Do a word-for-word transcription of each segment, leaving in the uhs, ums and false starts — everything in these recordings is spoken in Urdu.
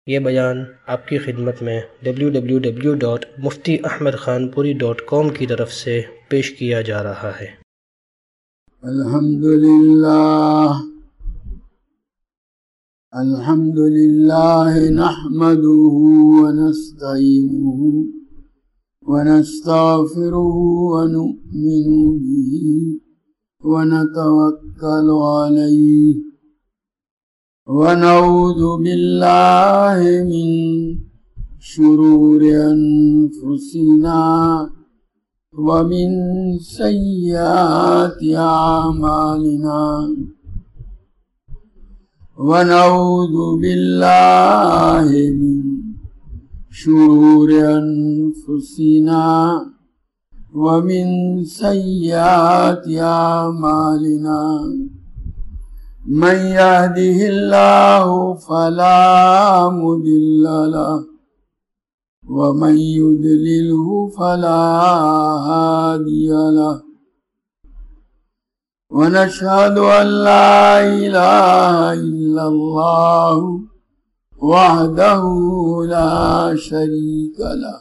یہ بیان آپ کی خدمت میں W W W dot Mufti Ahmad Khanpuri dot کام کی طرف سے پیش کیا جا رہا ہے۔ الحمدللہ الحمدللہ نحمده ونستعینه ونستغفره ونؤمن به ونتوکل علیہ ونعوذ باللہ من شرور انفسنا ومن سیئات اعمالنا ونعوذ باللہ من شرور انفسنا ومن سیئات اعمالنا من يهده الله فلا مضل له ومن يضلله فلا هادي له ونشهد أن لا إله إلا الله وحده لا شريك له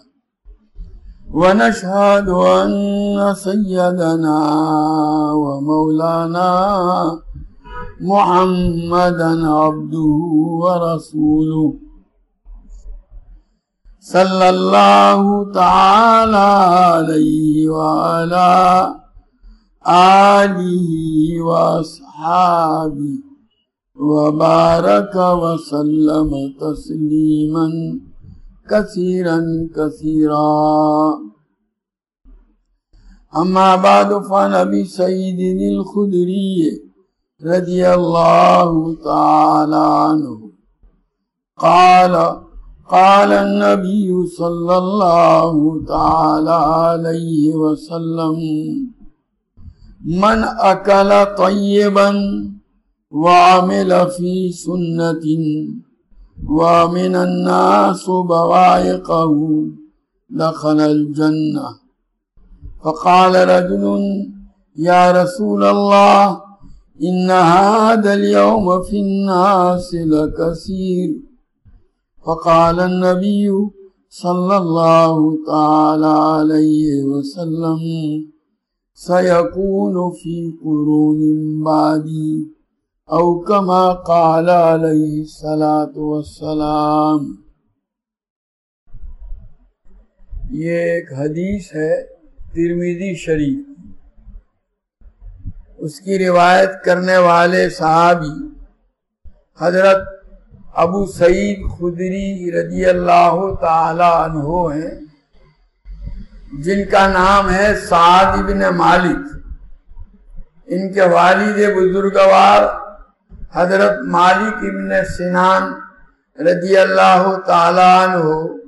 ونشهد أن سيدنا ومولانا محمدا عبده ورسوله صلى الله تعالى عليه وعلى آله وأصحابه وبارك وسلم تسليما كثيرا كثيرا أما بعد فعن أبي سعيد الخدري رضي الله تعالى عنه قال قال النبي صلى الله تعالى عليه وسلم من أكل طيبا وعمل في سنة ومن الناس بوائقه دخل الجنة فقال رجل يا رسول الله إن هذا اليوم في الناس لكثير فقال النبي صلى الله تعالى عليه وسلم سيكون في قرون بعدي أو كما قال عليه الصلاة والسلام۔ یہ ایک حدیث ہے ترمذی شریف، اس کی روایت کرنے والے صحابی حضرت ابو سعید خدری رضی اللہ تعالی عنہ ہیں، جن کا نام ہے سعد بن مالک۔ ان کے والد بزرگوار حضرت مالک بن سنان رضی اللہ تعالی عنہ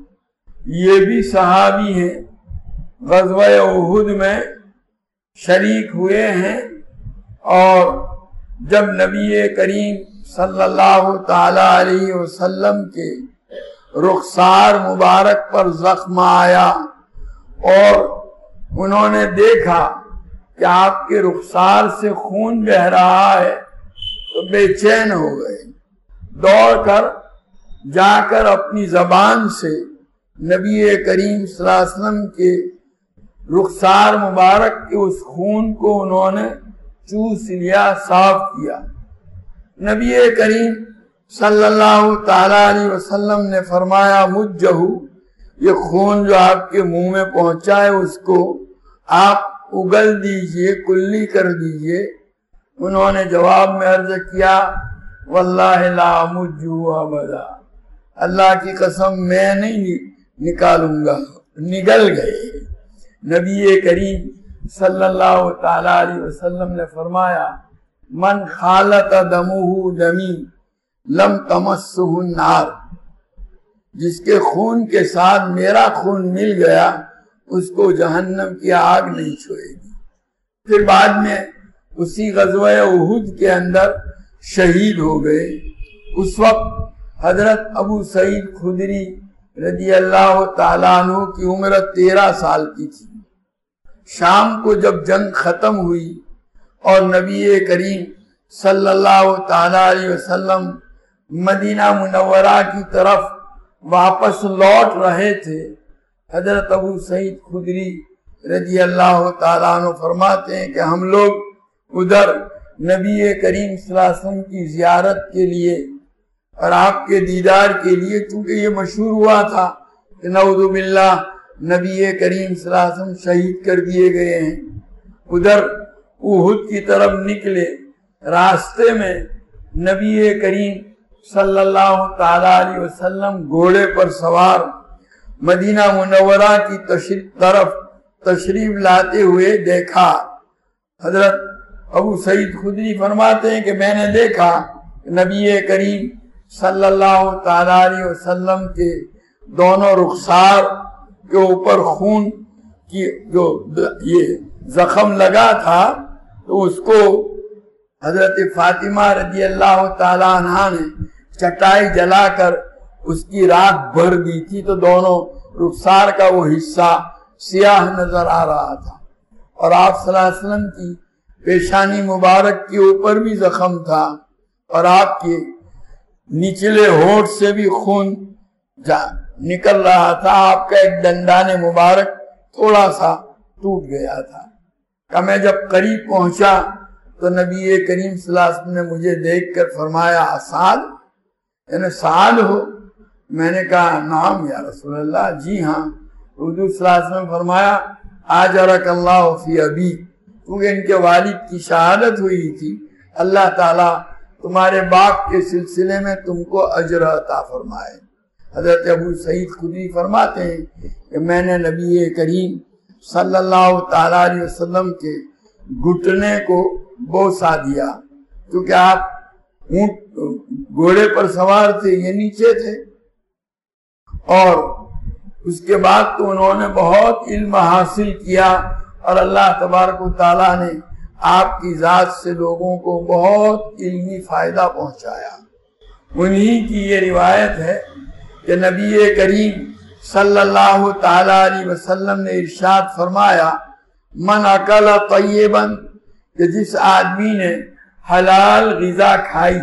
یہ بھی صحابی ہیں، غزوہ احد میں شریک ہوئے ہیں، اور جب نبی کریم صلی اللہ تعالی علیہ وسلم کے رخسار مبارک پر زخم آیا اور انہوں نے دیکھا کہ آپ کے رخسار سے خون بہ رہا ہے تو بے چین ہو گئے، دوڑ کر جا کر اپنی زبان سے نبی کریم صلی اللہ علیہ وسلم کے رخسار مبارک کے اس خون کو انہوں نے چوس لیا، صاف کیا۔ نبی کریم صلی اللہ تعالی علیہ وسلم نے فرمایا مجھہو، یہ خون جو آپ کے منہ میں پہنچا ہے اس کو آپ اگل دیجئے، کلی کر دیجئے۔ انہوں نے جواب میں عرض کیا واللہ لا مجھو ابدا، اللہ کی قسم میں نہیں نکالوں گا، نگل گئے۔ نبی کریم صلی اللہ تعالی علیہ وسلم نے فرمایا من خالط دمہ دمی لم تمسہ النار، جس کے خون کے ساتھ میرا خون مل گیا اس کو جہنم کی آگ نہیں چھوئے گی۔ پھر بعد میں اسی غزوہ احد کے اندر شہید ہو گئے۔ اس وقت حضرت ابو سعید خدری رضی اللہ تعالیٰ عنہ کی عمر تیرہ سال کی تھی۔ شام کو جب جنگ ختم ہوئی اور نبی کریم صلی اللہ تعالیٰ علیہ وسلم مدینہ منورہ کی طرف واپس لوٹ رہے تھے، حضرت ابو سعید خدری رضی اللہ تعالیٰ عنہ فرماتے ہیں کہ ہم لوگ ادھر نبی کریم صلی اللہ علیہ وسلم کی زیارت کے لیے اور آپ کے دیدار کے لیے، چونکہ یہ مشہور ہوا تھا کہ نعوذ باللہ نبی کریم صلی اللہ علیہ وسلم شہید کر دیے گئے ہیں، ادھر احد کی طرف نکلے، راستے میں نبی کریم صلی اللہ تعالیٰ علیہ وسلم گھوڑے پر سوار مدینہ منورہ کی تشریف طرف تشریف لاتے ہوئے دیکھا۔ حضرت ابو سعید خدری فرماتے ہیں کہ میں نے دیکھا کہ نبی کریم صلی اللہ تعالیٰ علیہ وسلم کے دونوں رخسار کے اوپر خون کی جو یہ زخم لگا تھا، تو اس کو حضرت فاطمہ رضی اللہ تعالیٰ عنہ نے چٹائی جلا کر اس کی راکھ بھر دی تھی، تو دونوں رخسار کا وہ حصہ سیاہ نظر آ رہا تھا، اور آپ صلی اللہ علیہ وسلم کی پیشانی مبارک کے اوپر بھی زخم تھا، اور آپ کے نچلے ہونٹ سے بھی خون نکل رہا تھا، آپ کا ایک دندان مبارک تھوڑا سا ٹوٹ گیا تھا۔ کہ میں جب قریب پہنچا تو نبی کریم صلی اللہ علیہ وسلم نے مجھے دیکھ کر فرمایا سعد، یعنی سعد ہو؟ میں نے کہا نعم یا رسول اللہ، جی ہاں۔ حضور صلی اللہ علیہ وسلم فرمایا آجرک اللہ فی ابی، کیونکہ ان کے والد کی شہادت ہوئی تھی، اللہ تعالیٰ تمہارے باپ کے سلسلے میں تم کو اجر عطا فرمائے۔ حضرت ابو سعید خدری فرماتے ہیں کہ میں نے نبی کریم صلی اللہ تعالیٰ علیہ وسلم کے گھٹنے کو بوسا دیا، کیونکہ آپ اونٹ گھوڑے پر سوار تھے، یہ نیچے تھے، اور اس کے بعد تو انہوں نے بہت علم حاصل کیا، اور اللہ تبارک و تعالیٰ نے آپ کی ذات سے لوگوں کو بہت علمی فائدہ پہنچایا۔ انہی کی یہ روایت ہے کہ نبی کریم صلی اللہ تعالیٰ علیہ وسلم نے ارشاد فرمایا من اکل طیبا، کہ جس آدمی نے حلال غذا کھائی،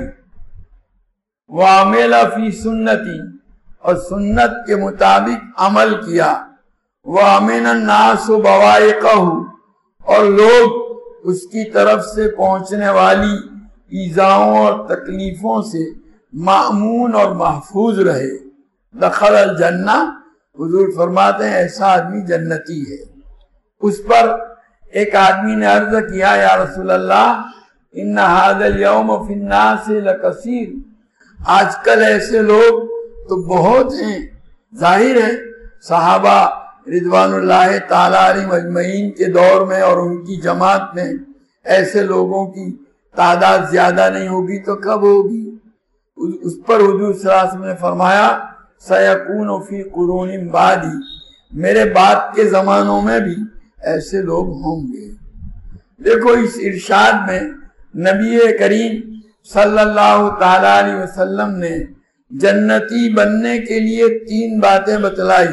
وعمل فی سنتی، اور سنت کے مطابق عمل کیا، وامن الناس بوائقہ، اور لوگ اس کی طرف سے پہنچنے والی ایذاؤں اور تکلیفوں سے مأمون اور محفوظ رہے، دخل الجنہ، حضور فرماتے ہیں ایسا آدمی جنتی ہے۔ اس پر ایک آدمی نے عرض کیا یا رسول اللہ ان ھذا الیوم فی الناس لکثیر، آج کل ایسے لوگ تو بہت ہیں، ظاہر ہے صحابہ رضوان اللہ تعالیٰ علیہ مجمعین کے دور میں اور ان کی جماعت میں ایسے لوگوں کی تعداد زیادہ نہیں ہوگی تو کب ہوگی؟ اس پر حضور صلی اللہ علیہ وسلم نے فرمایا سیکون فی قرون بعدی، میرے بعد کے زمانوں میں بھی ایسے لوگ ہوں گے۔ دیکھو اس ارشاد میں نبی کریم صلی اللہ تعالیٰ علیہ وسلم نے جنتی بننے کے لیے تین باتیں بتلائی،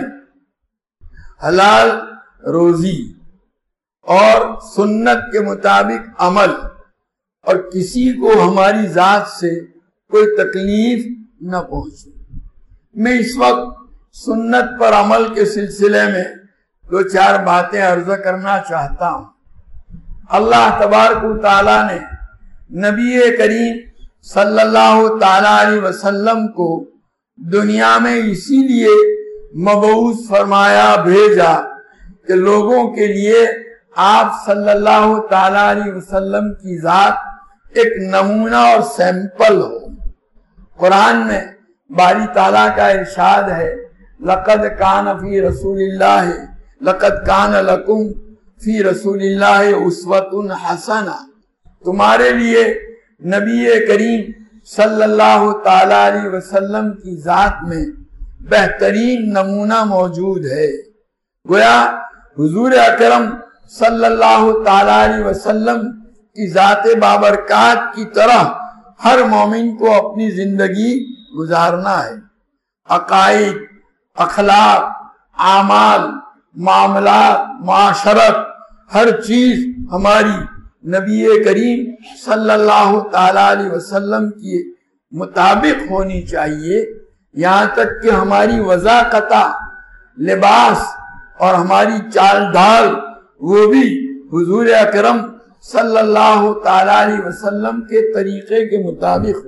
حلال روزی اور سنت کے مطابق عمل، اور کسی کو ہماری ذات سے کوئی تکلیف نہ پہنچے۔ میں اس وقت سنت پر عمل کے سلسلے میں دو چار باتیں عرض کرنا چاہتا ہوں۔ اللہ تبارک و تعالیٰ نے نبی کریم صلی اللہ تعالیٰ علیہ وسلم کو دنیا میں اسی لیے مبعوث فرمایا، بھیجا کہ لوگوں کے لیے آپ صلی اللہ تعالیٰ علیہ وسلم کی ذات ایک نمونہ اور سیمپل ہو۔ قرآن میں باری تعالیٰ کا ارشاد ہے لقد کان فی رسول اللہ لقد کان لکم فی رسول اللہ اسوۃ حسنہ، تمہارے لیے نبی کریم صلی اللہ تعالیٰ علیہ وسلم کی ذات میں بہترین نمونہ موجود ہے۔ گویا حضور اکرم صلی اللہ تعالیٰ علیہ وسلم کی ذات بابرکات کی طرح ہر مومن کو اپنی زندگی گزارنا ہے۔ عقائد، اخلاق، اعمال، معاملات، معاشرت، ہر چیز ہماری نبی کریم صلی اللہ تعالیٰ علیہ وسلم کے مطابق ہونی چاہیے۔ یہاں تک کہ ہماری وضاقتہ لباس اور ہماری چال ڈھال وہ بھی حضور اکرم صلی اللہ تعالی علیہ وسلم کے طریقے کے مطابق ہو۔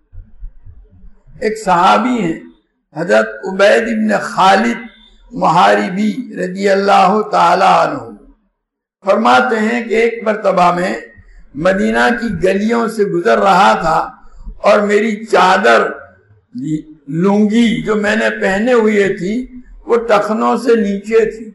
ایک صحابی ہیں حضرت عبید بن خالد محاربی رضی اللہ تعالی عنہ، فرماتے ہیں کہ ایک مرتبہ میں مدینہ کی گلیوں سے گزر رہا تھا اور میری چادر لنگی جو میں نے پہنے ہوئے تھی وہ ٹخنوں سے نیچے تھی۔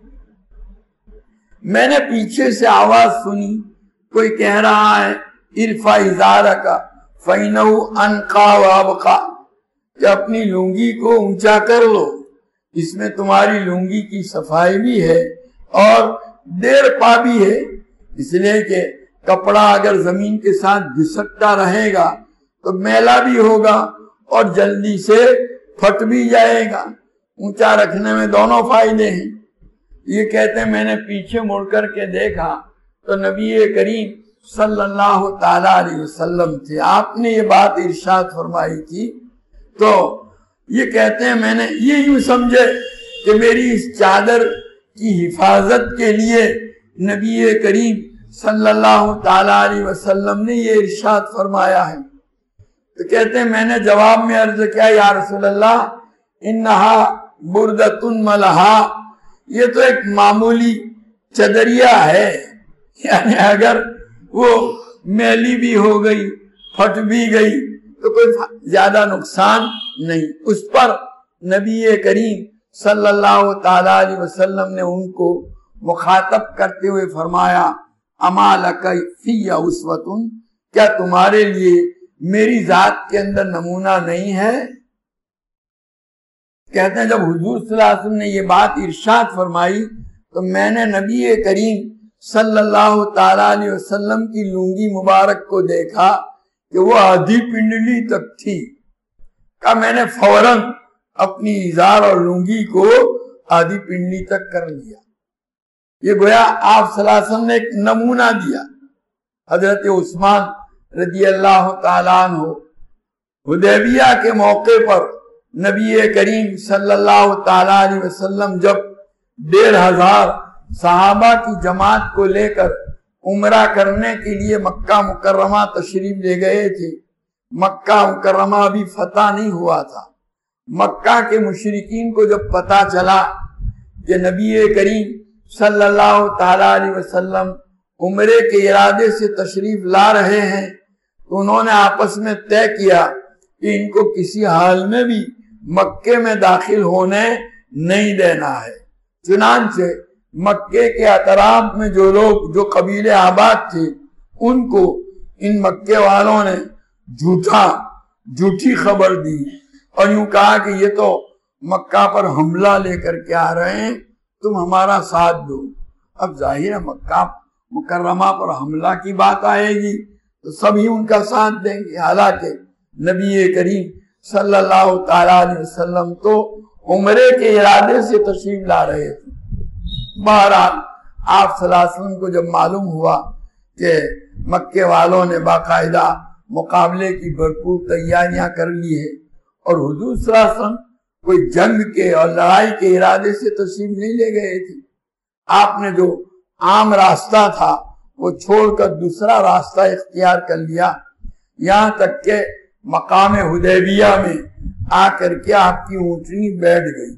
میں نے پیچھے سے آواز سنی، کوئی کہہ رہا ہے ارفع ازارک فإنہ انقی وابقی، کہ اپنی لنگی کو اونچا کر لو، اس میں تمہاری لنگی کی صفائی بھی ہے اور دیر پا بھی ہے، اس لیے کہ کپڑا اگر زمین کے ساتھ گھسٹتا رہے گا تو میلا بھی ہوگا اور جلدی سے پھٹ بھی جائے گا۔ اونچا رکھنے میں دونوں فائدے ہیں۔ یہ کہتے ہیں میں نے پیچھے مڑ کر کے دیکھا تو نبی کریم صلی اللہ تعالی علیہ وسلم تھے، آپ نے یہ بات ارشاد فرمائی تھی۔ تو یہ کہتے ہیں میں نے یہ یوں سمجھے کہ میری اس چادر کی حفاظت کے لیے نبی کریم صلی اللہ تعالی علیہ وسلم نے یہ ارشاد فرمایا ہے۔ تو کہتے ہیں میں نے جواب میں عرض کیا یا رسول اللہ انہا بردۃ ملہا، یہ تو ایک معمولی چدریا ہے، یعنی اگر وہ میلی بھی ہو گئی پھٹ بھی گئی تو کوئی زیادہ نقصان نہیں۔ اس پر نبی کریم صلی اللہ تعالی علیہ وسلم نے ان کو مخاطب کرتے ہوئے فرمایا اما لک فی اسوۃ، کیا تمہارے لیے میری ذات کے اندر نمونہ نہیں ہے؟ کہتے ہیں جب حضور صلی اللہ علیہ وسلم نے یہ بات ارشاد فرمائی تو میں نے نبی کریم صلی اللہ تعالی علیہ وسلم کی لنگی مبارک کو دیکھا کہ وہ آدھی پنڈلی تک تھی، کہ میں نے فوراً اپنی ازار اور لنگی کو آدھی پنڈلی تک کر لیا۔ یہ گویا آپ صلی اللہ علیہ وسلم نے ایک نمونہ دیا۔ حضرت عثمان رضی اللہ تعالیٰ عنہ حدیبیہ کے موقع پر نبی کریم صلی اللہ تعالیٰ علیہ وسلم جب ڈیڑھ ہزار صحابہ کی جماعت کو لے کر عمرہ کرنے کے لیے مکہ مکرمہ تشریف لے گئے تھے، مکہ مکرمہ ابھی فتح نہیں ہوا تھا۔ مکہ کے مشرکین کو جب پتا چلا کہ نبی کریم صلی اللہ تعالیٰ علیہ وسلم عمرے کے ارادے سے تشریف لا رہے ہیں تو انہوں نے آپس میں طے کیا کہ ان کو کسی حال میں بھی مکے میں داخل ہونے نہیں دینا ہے۔ چنانچہ مکے کے اطراف میں جو لوگ جو قبیلے آباد تھے ان کو ان مکے والوں نے جھوٹا جھوٹی خبر دی اور یوں کہا کہ یہ تو مکہ پر حملہ لے کر کے آ رہے ہیں، تم ہمارا ساتھ دو۔ اب ظاہر ہے مکہ مکرمہ پر حملہ کی بات آئے گی تو سبھی ان کا ساتھ دیں گے، حالانکہ نبی کریم صلی اللہ تعالیٰ علیہ وسلم تو عمرے کے ارادے سے تشریف لا رہے تھے۔ بہرحال آپ صلی اللہ علیہ وسلم کو جب معلوم ہوا کہ مکے والوں نے باقاعدہ مقابلے کی بھرپور تیاریاں کر لی ہے اور حضور صلی اللہ علیہ وسلم کوئی جنگ کے اور لڑائی کے ارادے سے تشریف نہیں لے گئے تھے، آپ نے جو عام راستہ تھا وہ چھوڑ کر دوسرا راستہ اختیار کر لیا، یہاں تک کہ مقام حدیبیہ میں آ کر کے آپ کی اونٹنی بیٹھ گئی۔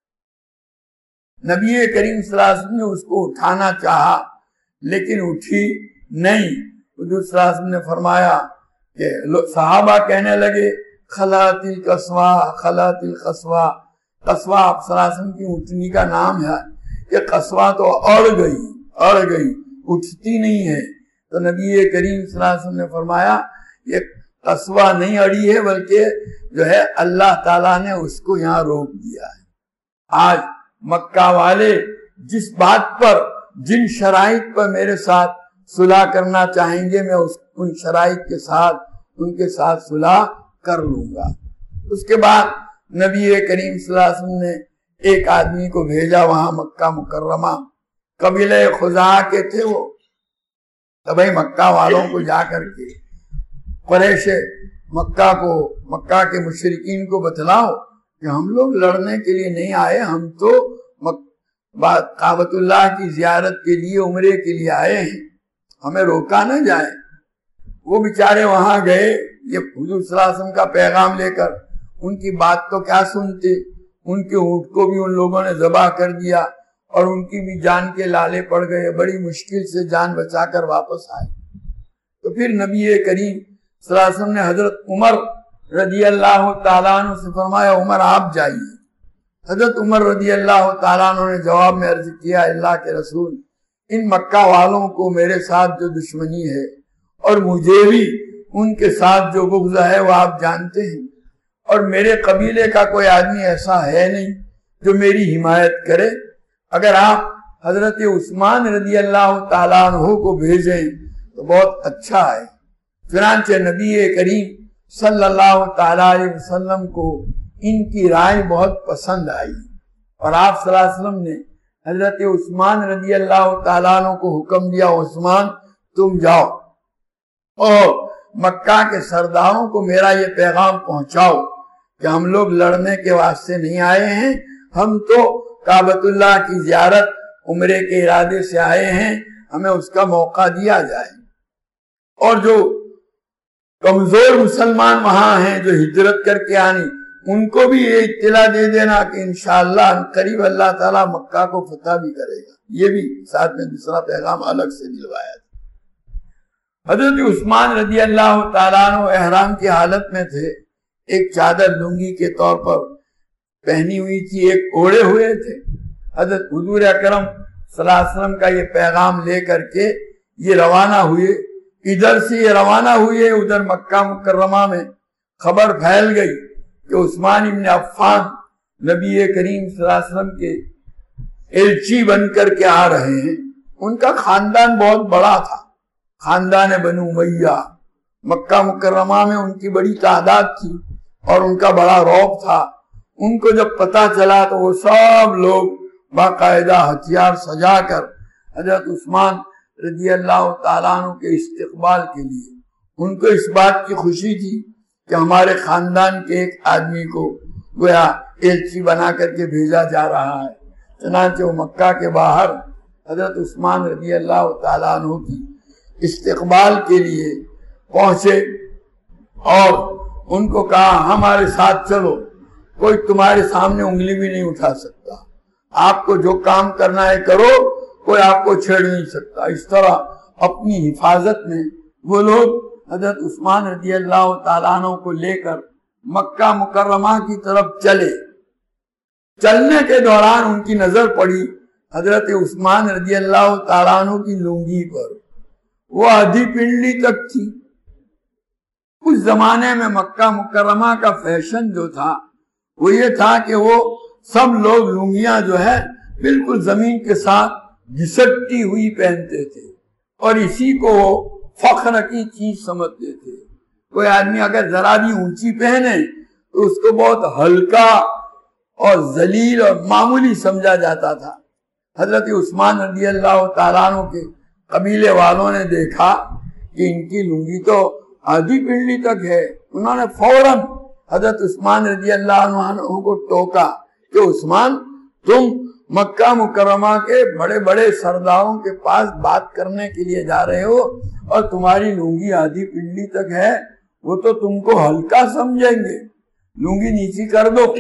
نبی کریم صلی اللہ علیہ وسلم نے اس کو اٹھانا چاہا لیکن اٹھی نہیں۔ حضور صلی اللہ علیہ وسلم نے فرمایا کہ صحابہ کہنے لگے خلات القصوہ خلات القصوہ، قصوہ آپ صلی اللہ علیہ وسلم کی اونٹنی کا نام ہے کہ قصوہ تو اڑ گئی اڑ گئی اٹھتی نہیں ہے۔ تو نبی کریم صلی اللہ علیہ وسلم نے فرمایا یہ قصوہ نہیں اڑی ہے بلکہ جو ہے اللہ تعالیٰ نے اس کو یہاں روک دیا ہے۔ آج مکہ والے جس بات پر جن شرائط پر میرے ساتھ صلح کرنا چاہیں گے میں اس ان شرائط کے ساتھ ان کے ساتھ صلح کر لوں گا۔ اس کے بعد نبی کریم صلی اللہ علیہ وسلم نے ایک آدمی کو بھیجا وہاں مکہ مکرمہ، قبیلہ خزاعہ کے تھے وہ، تو بھائی مکہ والوں کو جا کر کے قریش مکہ کو مکہ کے مشرکین کو بتلاؤ کہ ہم لوگ لڑنے کے لیے نہیں آئے، ہم تو کعبۃ اللہ کی زیارت کے لیے، عمرے کے لیے آئے ہیں، ہمیں روکا نہ جائے۔ وہ بیچارے وہاں گئے یہ حضور صلی اللہ علیہ وسلم کا پیغام لے کر، ان کی بات تو کیا سنتے، ان کے اونٹ کو بھی ان لوگوں نے ذبح کر دیا اور ان کی بھی جان کے لالے پڑ گئے، بڑی مشکل سے جان بچا کر واپس آئے۔ تو پھر نبی کریم صلی اللہ علیہ وسلم نے حضرت عمر رضی اللہ تعالیٰ عنہ سے فرمایا عمر آپ جائیے۔ حضرت عمر رضی اللہ تعالیٰ عنہ نے جواب میں عرض کیا اللہ کے رسول، ان مکہ والوں کو میرے ساتھ جو دشمنی ہے اور مجھے بھی ان کے ساتھ جو بغض ہے وہ آپ جانتے ہیں، اور میرے قبیلے کا کوئی آدمی ایسا ہے نہیں جو میری حمایت کرے، اگر آپ حضرت عثمان رضی اللہ تعالیٰ عنہ کو بھیجیں تو بہت اچھا ہے۔ چنانچہ نبی کریم صلی اللہ تعالیٰ علیہ وسلم کو ان کی رائے بہت پسند آئی، اور آپ صلی اللہ علیہ وسلم نے حضرت عثمان رضی اللہ تعالیٰ عنہ کو حکم دیا عثمان تم جاؤ اور مکہ کے سرداروں کو میرا یہ پیغام پہنچاؤ کہ ہم لوگ لڑنے کے واسطے نہیں آئے ہیں، ہم تو کعبۃ اللہ کی زیارت عمرے کے ارادے سے آئے ہیں، ہمیں اس کا موقع دیا جائے۔ اور جو کمزور مسلمان وہاں ہیں جو ہجرت کر کے آنی، ان کو بھی یہ اطلاع دے دینا کہ انشاءاللہ قریب اللہ تعالیٰ مکہ کو فتح بھی کرے گا۔ یہ بھی ساتھ میں دوسرا پیغام الگ سے دلوایا تھا۔ حضرت عثمان رضی اللہ تعالیٰ عنہ احرام کی حالت میں تھے، ایک چادر لنگی کے طور پر پہنی ہوئی تھی، ایک اوڑے ہوئے تھے۔ حضرت حضور اکرم صلی اللہ علیہ وسلم کا یہ پیغام لے کر کے یہ روانہ ہوئے، ادھر سے یہ روانہ ہوئے، ادھر مکہ مکرمہ میں خبر پھیل گئی کہ عثمان ابن عفان نبی کریم صلی اللہ علیہ وسلم کے ایلچی بن کر کے آ رہے ہیں۔ ان کا خاندان بہت بڑا تھا، خاندان بنو امیہ، مکہ مکرمہ میں ان کی بڑی تعداد تھی اور ان کا بڑا رعب تھا۔ ان کو جب پتا چلا تو وہ سب لوگ باقاعدہ ہتھیار سجا کر حضرت عثمان رضی اللہ تعالیٰ عنہ کے استقبال کے لیے، ان کو اس بات کی خوشی تھی کہ ہمارے خاندان کے ایک آدمی کو گویا ایلچی بنا کر کے بھیجا جا رہا ہے۔ چنانچہ وہ مکہ کے باہر حضرت عثمان رضی اللہ تعالیٰ عنہ کی استقبال کے لیے پہنچے اور ان کو کہا ہمارے ساتھ چلو، کوئی تمہارے سامنے انگلی بھی نہیں اٹھا سکتا، آپ کو جو کام کرنا ہے کرو، کوئی آپ کو چھیڑ نہیں سکتا۔ اس طرح اپنی حفاظت میں وہ لوگ حضرت عثمان رضی اللہ تعالیٰ عنہ کو لے کر مکہ مکرمہ کی طرف چلے۔ چلنے کے دوران ان کی نظر پڑی حضرت عثمان رضی اللہ تعالیٰ عنہ کی لنگی پر، وہ آدھی پنڈلی تک تھی۔ اس زمانے میں مکہ مکرمہ کا فیشن جو تھا وہ یہ تھا کہ وہ سب لوگ لنگیاں جو ہے بالکل زمین کے ساتھ گھسٹتی ہوئی پہنتے تھے، اور اسی کو وہ فخر کی چیز سمجھتے تھے۔ کوئی آدمی اگر ذرا بھی اونچی پہنے تو اس کو بہت ہلکا اور ذلیل اور معمولی سمجھا جاتا تھا۔ حضرت عثمان رضی اللہ تعالیٰ عنہ کے قبیلے والوں نے دیکھا کہ ان کی لنگی تو آدھی پنڈلی تک ہے، انہوں نے فوراً حضرت عثمان رضی اللہ عنہ کو ٹوکا کہ عثمان تم مکہ مکرمہ کے بڑے بڑے سرداروں کے پاس بات کرنے کے لیے جا رہے ہو اور تمہاری لنگی آدھی پنڈلی تک ہے، وہ تو تم کو ہلکا سمجھیں گے، لنگی نیچی کر دو۔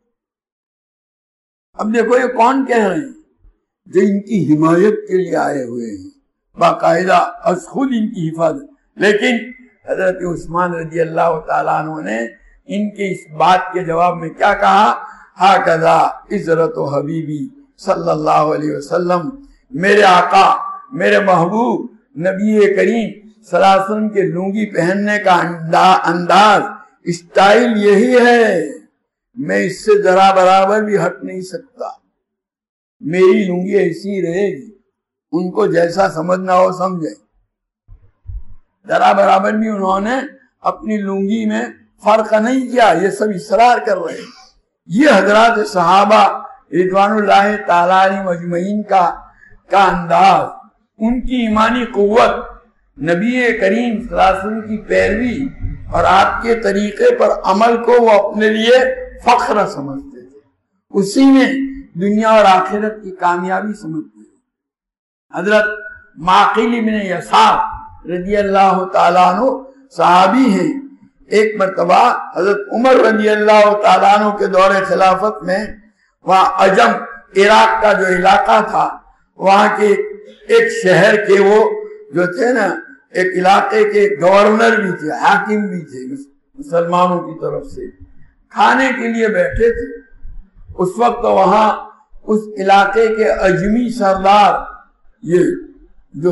اب دیکھو یہ کون کہہ رہے ہیں؟ جو ان کی حمایت کے لیے آئے ہوئے ہیں، باقاعدہ از خود ان کی حفاظت۔ لیکن حضرت عثمان رضی اللہ تعالیٰ عنہ نے ان کے اس بات کے جواب میں کیا کہا؟ ہاکذا عزرت و حبیبی صلی اللہ علیہ وسلم، میرے آقا میرے محبوب نبی کریم صلی اللہ علیہ وسلم کے لنگی پہننے کا انداز اسٹائل یہی ہے، میں اس سے ذرا برابر بھی ہٹ نہیں سکتا، میری لنگی ایسی رہے گی، ان کو جیسا سمجھنا ہو سمجھے۔ ذرا برابر بھی انہوں نے اپنی لنگی میں فرق نہیں کیا، یہ سب اصرار کر رہے ہیں۔ یہ حضرات صحابہ رضوان اللہ تعالیٰ علیہ مجمعین کا کا انداز، ان کی ایمانی قوت، نبی کریم صلی اللہ علیہ وسلم کی پیروی اور آپ کے طریقے پر عمل کو وہ اپنے لیے فخر سمجھتے تھے، اسی میں دنیا اور آخرت کی کامیابی سمجھتے تھے۔ حضرت معقل ابن یسار رضی اللہ تعالیٰ عنہ صحابی ہیں، ایک مرتبہ حضرت عمر رضی اللہ تعالیٰ عنہ کے دور خلافت میں وہاں عجم عراق کا جو علاقہ تھا، وہاں کے ایک شہر کے وہ جو تھے نا، ایک علاقے کے گورنر بھی تھے، حاکم بھی تھے مسلمانوں کی طرف سے، کھانے کے لیے بیٹھے تھے۔ اس وقت وہاں اس علاقے کے اجمی سردار، یہ جو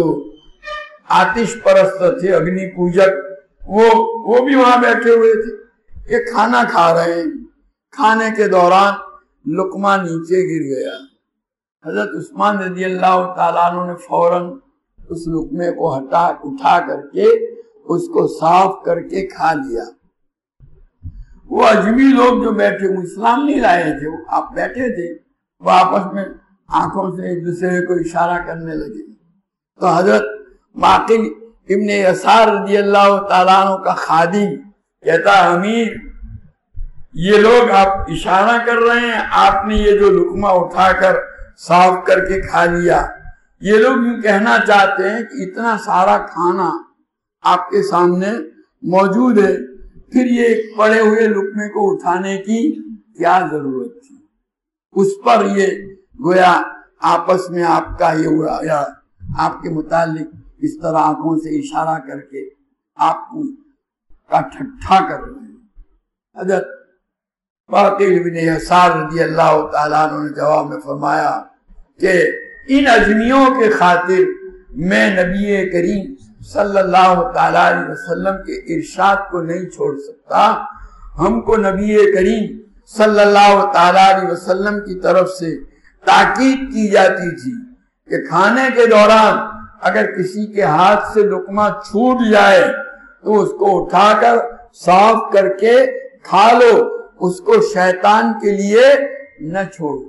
آتش پرست تھے، اگنی پوجک، وہ وہ بھی وہاں بیٹھے ہوئے تھے۔ یہ کھانا کھا رہے ہیں، کھانے کے دوران لقمہ نیچے گر گیا۔ حضرت عثمان رضی اللہ تعالیٰ عنہ نے فوراً اس لقمے کو ہٹا اٹھا کر کے اس کو صاف کر کے کھا لیا۔ وہ اجمی لوگ جو بیٹھے، وہ اسلام نہیں لائے تھے، وہ آپ بیٹھے تھے، وہ آپس میں آنکھوں سے ایک دوسرے کو اشارہ کرنے لگے۔ تو حضرت معقل ابن یسار رضی اللہ تعالیٰ عنہ کا خادم کہتا ہے، امیر یہ لوگ آپ اشارہ کر رہے ہیں، آپ نے یہ جو لقمہ اٹھا کر صاف کر کے کھا لیا، یہ لوگ یوں کہنا چاہتے ہیں کہ اتنا سارا کھانا آپ کے سامنے موجود ہے، پھر یہ پڑے ہوئے لقمے کو اٹھانے کی کیا ضرورت تھی؟ اس پر یہ گویا آپس میں آپ کا یہ اڑایا، آپ کے متعلق اس طرح آنکھوں سے اشارہ کر کے آپ کا ٹھٹھا کر رہے ہیں۔ حضرت معقل ابن یسار رضی اللہ تعالیٰ عنہ نے جواب میں فرمایا کہ ان اجمیوں کے خاطر میں نبی کریم صلی اللہ تعالیٰ علیہ وسلم کے ارشاد کو نہیں چھوڑ سکتا۔ ہم کو نبی کریم صلی اللہ تعالیٰ علیہ وسلم کی طرف سے تاکید کی جاتی تھی کہ کھانے کے دوران اگر کسی کے ہاتھ سے لقمہ چھوٹ جائے تو اس کو اٹھا کر صاف کر کے کھا لو، اس کو شیطان کے لیے نہ چھوڑو۔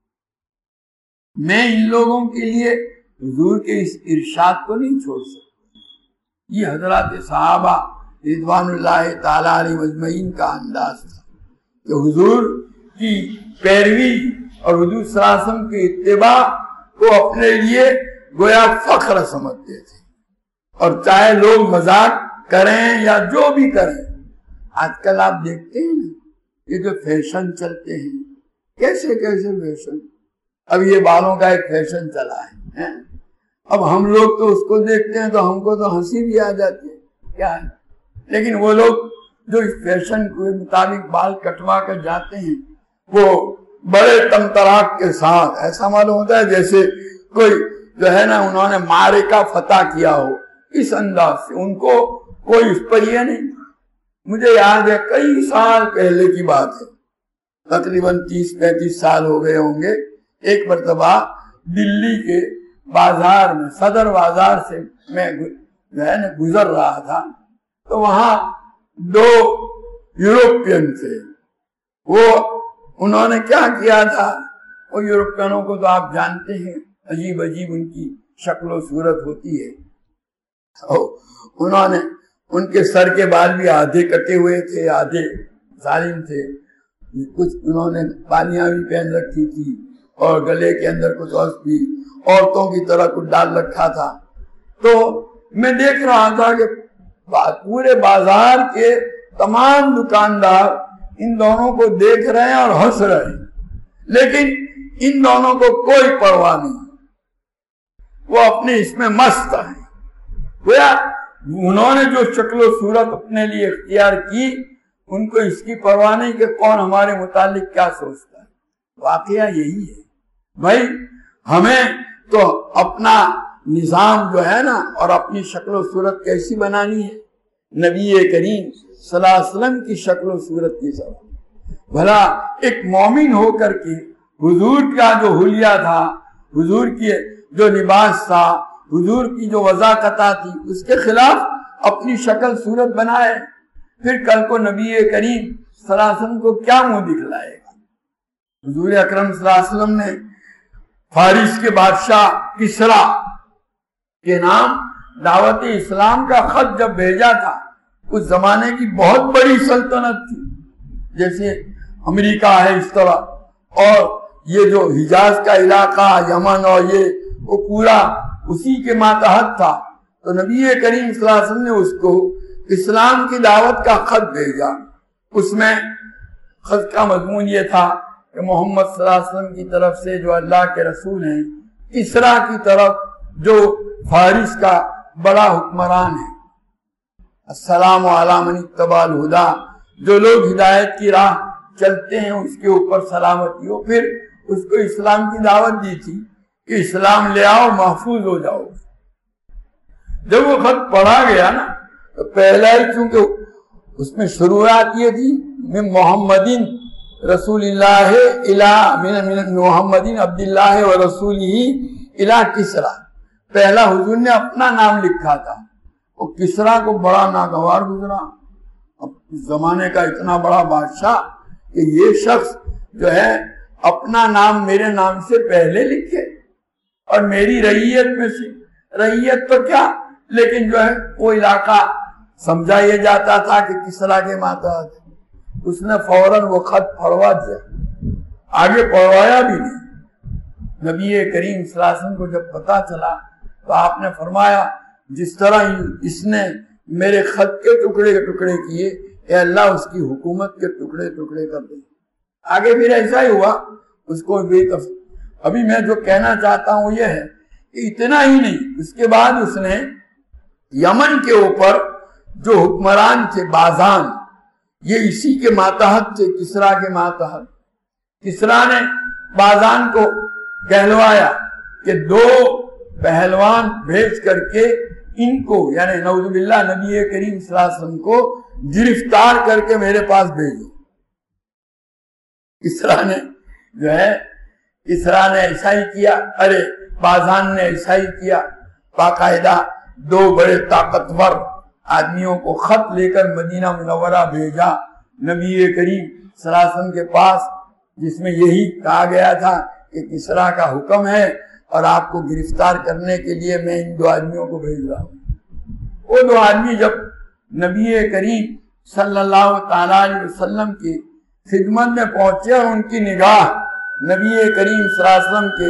میں ان لوگوں کے لیے حضور کے اس ارشاد کو نہیں چھوڑ سکتا۔ یہ حضرات صحابہ رضوان اللہ تعالیٰ علیہ مجمعین کا انداز تھا کہ حضور کی پیروی اور حضور صلی اللہ علیہ وسلم کی اتباع کو اپنے لیے گویا فخر سمجھتے تھے، اور چاہے لوگ مذاق کریں یا جو بھی کریں۔ آج کل آپ دیکھتے ہیں نا یہ جو فیشن چلتے ہیں، کیسے کیسے فیشن، اب یہ بالوں کا ایک فیشن چلا ہے، اب ہم لوگ تو اس کو دیکھتے ہیں تو ہم کو تو ہنسی بھی آ جاتی ہے، کیا ہے، لیکن وہ لوگ جو اس فیشن کے مطابق بال کٹوا کر جاتے ہیں، وہ بڑے تمطراق کے ساتھ ایسا معلوم ہوتا ہے جیسے کوئی جو ہے نا انہوں نے معرکہ فتح کیا ہو، اس انداز سے ان کو کوئی اس پر یہ نہیں۔ مجھے یاد ہے کئی سال پہلے کی بات ہے، تقریباً تیس پینتیس سال ہو گئے ہوں گے، ایک مرتبہ دلی کے بازار میں، صدر بازار سے میں جو ہے نا گزر رہا تھا، تو وہاں دو یورپین تھے، وہ انہوں نے کیا کیا تھا، وہ یورپینوں کو تو آپ جانتے ہیں عجیب عجیب ان کی شکل و صورت ہوتی ہے، انہوں نے ان کے سر کے بال بھی آدھے کٹے ہوئے تھے، آدھے ظالم تھے، کچھ انہوں نے بالیاں بھی پہن رکھی تھی اور گلے کے اندر کچھ اور بھی عورتوں کی طرح کچھ ڈال رکھا تھا۔ تو میں دیکھ رہا تھا کہ پورے بازار کے تمام دکاندار ان دونوں کو دیکھ رہے ہیں اور ہنس رہے ہیں، لیکن ان دونوں کو کوئی پرواہ نہیں، وہ اپنے اس میں مست ہیں۔ گویا انہوں نے جو شکل و صورت اپنے لیے اختیار کی، ان کو اس کی پرواہ نہیں کہ کون ہمارے متعلق کیا سوچتا ہے۔ واقعہ یہی ہے بھائی، ہمیں تو اپنا نظام جو ہے نا اور اپنی شکل و صورت کیسی بنانی ہے، نبی کریم صلی اللہ علیہ وسلم کی شکل و صورت کی سب۔ بھلا ایک مومن ہو کر کے حضور کا جو حلیہ تھا، حضور کی جو لباس تھا، حضور کی جو وضاقتہ تھی، اس کے خلاف اپنی شکل صورت بنائے، پھر کل کو نبی کریم صلی اللہ علیہ وسلم کو کیا منہ دکھلائے گا۔ حضور اکرم صلی اللہ علیہ وسلم نے فارس کے بادشاہ کسرا کے نام دعوت اسلام کا خط جب بھیجا تھا، اس زمانے کی بہت بڑی سلطنت تھی، جیسے امریکہ ہے اس طرح، اور یہ جو حجاز کا علاقہ یمن اور یہ وہ پورا اسی کے ماتحت تھا. تو نبی کریم صلی اللہ علیہ وسلم نے اس کو اسلام کی دعوت کا خط بھیجا. اس میں خط کا مضمون یہ تھا کہ محمد صلی اللہ علیہ وسلم کی طرف سے جو اللہ کے رسول ہیں، کسریٰ کی طرف جو فارس کا بڑا حکمران ہے، السلام علی من اتبع الہدی، جو لوگ ہدایت کی راہ چلتے ہیں اس کے اوپر سلامتی ہو. پھر اس کو اسلام کی دعوت دی تھی کہ اسلام لے آؤ، محفوظ ہو جاؤ. جب وہ خط پڑھا گیا نا تو پہلا ہی چونکہ اس میں شروعات یہ تھی من محمدین رسول اللہ الہ من محمدین عبداللہ و رسولہ الہ کسریٰ. پہلا حضور نے اپنا نام لکھا تھا. وہ کسریٰ کو بڑا ناگوار گزرا. اب اس زمانے کا اتنا بڑا بادشاہ کہ یہ شخص جو ہے اپنا نام میرے نام سے پہلے لکھے، اور میری رعیت میں سے، رعیت تو کیا لیکن جو ہے وہ علاقہ سمجھا یہ جاتا تھا کہ کسریٰ کے ماتحت. اس نے فوراً وہ خط پڑھوا دیا، آگے پڑھوایا بھی نہیں. نبی کریم صلی اللہ علیہ وسلم کو جب پتا چلا تو آپ نے فرمایا جس طرح اس نے میرے خط کے ٹکڑے ٹکڑے کیے، اے اللہ اس کی حکومت کے ٹکڑے ٹکڑے کر دے. آگے پھر ایسا ہی ہوا. اس کو بے تف... ابھی میں جو کہنا چاہتا ہوں یہ ہے کہ اتنا ہی نہیں، اس کے بعد اس نے یمن کے اوپر جو حکمران تھے بازان، یہ اسی کے ماتحت تھے، کسریٰ کے ماتحت. کسریٰ نے بازان کو کہلوایا کہ دو پہلوان بھیج کر کے ان کو یعنی نعوذ باللہ نبی کریم صلی اللہ علیہ وسلم کو گرفتار کر کے میرے پاس بھیجو. کسریٰ نے جو ہے کسریٰ نے ایسا ہی کیا. ارے بازان نے ایسا ہی کیا. باقاعدہ دو بڑے طاقتور آدمیوں کو خط لے کر مدینہ منورہ بھیجا نبی کریم صلی اللہ علیہ وسلم کے پاس، جس میں یہی کہا گیا تھا کہ کسریٰ کا حکم ہے اور آپ کو گرفتار کرنے کے لیے میں ان دو آدمیوں کو بھیج رہا ہوں. وہ دو آدمی جب نبی کریم صلی اللہ تعالیٰ علیہ وسلم کی خدمت میں پہنچے اور ان کی نگاہ نبی کریم صلی اللہ علیہ وسلم کے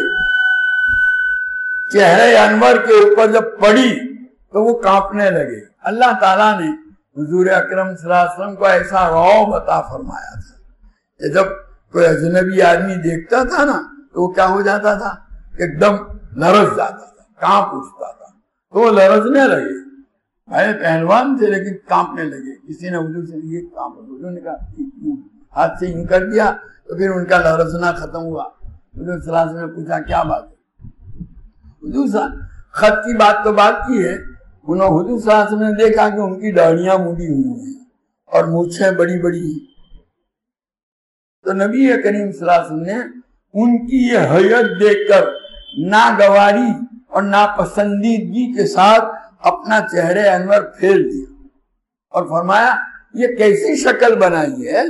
چہرے انور کے اوپر جب پڑی تو وہ کانپنے لگے. اللہ تعالیٰ نے حضور اکرم صلی اللہ علیہ وسلم کو ایسا رعب عطا فرمایا تھا کہ جب کوئی اجنبی آدمی دیکھتا تھا نا تو وہ کیا ہو جاتا تھا، ایک دم لرز جاتا تھا، کانپ اٹھتا تھا. تو وہ لرزنے لگے. بھائی پہلوان تھے لیکن کانپنے لگے. کسی نے حضور سے یہ کانپ، حضور نے کہا ہاتھ سے یوں کر دیا تو پھر ان کا لرزنا ختم ہوا. حضور صلی اللہ علیہ وسلم نے پوچھا کیا بات ہے؟ حضور صلی اللہ علیہ وسلم خط کی بات تو بات کی ہے. انہوں حضور صلی اللہ علیہ وسلم نے دیکھا کہ ان کی داڑیاں مڈی ہوئی ہیں اور مونچھیں بڑی بڑی ہیں. تو نبی کریم صلی اللہ علیہ وسلم نے ان کی یہ حیت دیکھ کر ناگواری اور ناپسندیدگی کے ساتھ اپنا چہرے انور پھیر دیا اور فرمایا یہ کیسی شکل بنائی ہے؟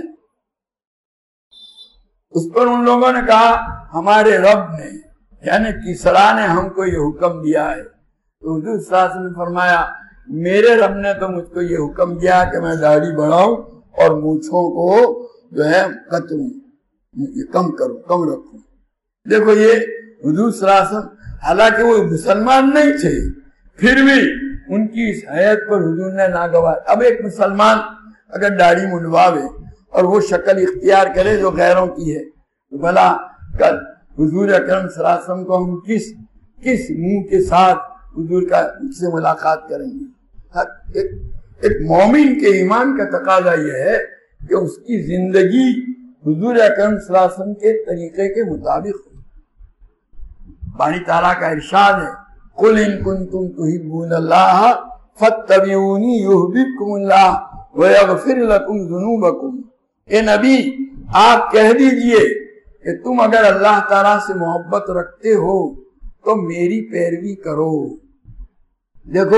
اس پر ان لوگوں نے کہا ہمارے رب نے یعنی کسریٰ نے ہم کو یہ حکم دیا ہے. تو حضور صلی اللہ علیہ وسلم نے فرمایا میرے رب نے تو مجھ کو یہ حکم دیا کہ میں داڑھی بڑھاؤں اور مونچھوں کو جو ہے قطروں، کم کروں، کم رکھوں. دیکھو یہ حضور صلی اللہ علیہ وسلم حالانکہ وہ مسلمان نہیں تھے پھر بھی ان کی اس حیت پر حضور نے ناگوار. اب ایک مسلمان اگر داڑھی منڈواوے اور وہ شکل اختیار کرے جو غیروں کی ہے تو بھلا کل حضور اکرم صلی اللہ علیہ وسلم کو ہم کس کس منہ کے ساتھ حضور کا سے ملاقات کریں گے؟ ایک, ایک مومن کے ایمان کا تقاضا یہ ہے کہ اس کی زندگی حضور اکرم صلی اللہ علیہ وسلم کے طریقے کے مطابق ہو. باری تعالیٰ کا ارشاد ہے قُلْ إِن كُنْتُمْ تُحِبُّونَ اللَّهَ فَاتَّبِعُونِي يُحْبِبْكُمُ اللَّهُ وَيَغْفِرْ لَكُمْ ذُنُوبَكُمْ. اے نبی آپ کہہ دیجئے کہ تم اگر اللہ تعالیٰ سے محبت رکھتے ہو تو میری پیروی کرو. دیکھو